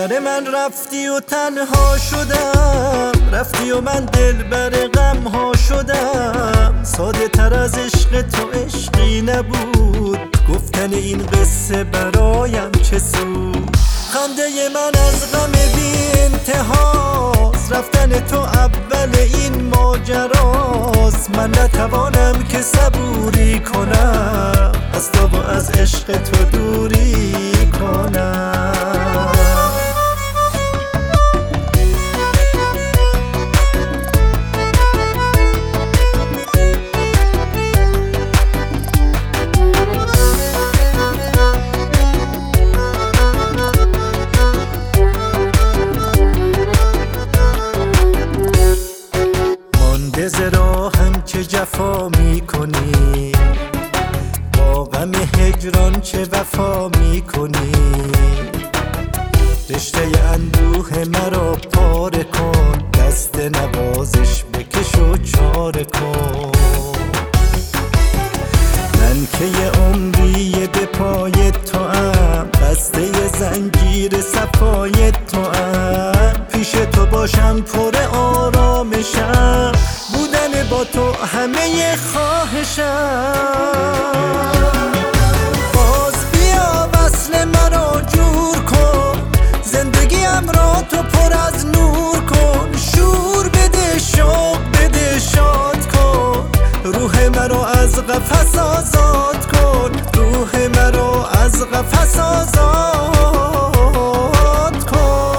دلبر من رفتی و تنها شدم، رفتی و من دلبر غم ها شدم. ساده تر از عشق تو عشقی نبود، گفتن این قصه برایم چه سود. خنده من از غم بی انتهاست، رفتن تو اول این ماجراست. من نتوانم که صبوری کنم، از تو و از عشق تو دوری کنم. ز راهم چه جفا میکنی، با غم هجران چه وفا میکنی. رشته اندوه مرا پاره کن، دست نوازش بکش و چاره کن. من که یه عمری به پای تو ام، بسته زنجیر صفای تو ام. پیش تو باشم پر آرامشم، بودن با تو همه خواهشم. باز بیا وصل مرا جور کن، زندگیم را تو پر از نور کن. شور بده شوق بده شاد کن، روح مرا از قفس آزاد کن. روح مرا از قفس آزاد کن.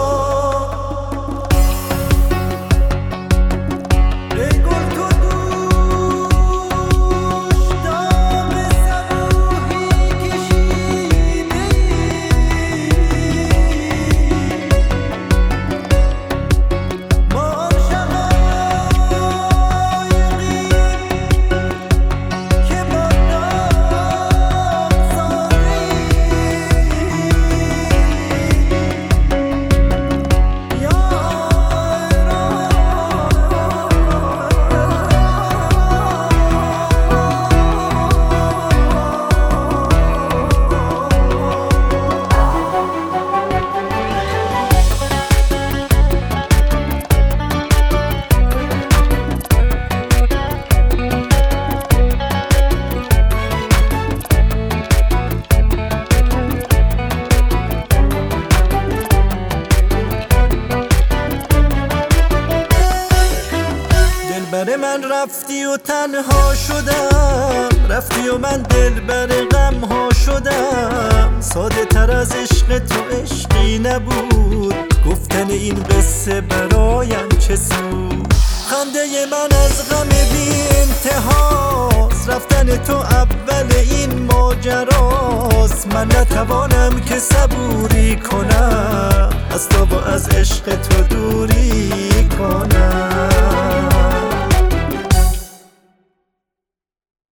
دلبر من رفتی و تنها شدم، رفتی و من دلبر غم ها شدم. ساده تر از عشق تو عشقی نبود، گفتن این قصه برایم چه سود. خنده من از غم بی انتهاست، رفتن تو اول این ماجراست. من نتوانم که صبوری کنم، از تو و از عشق تو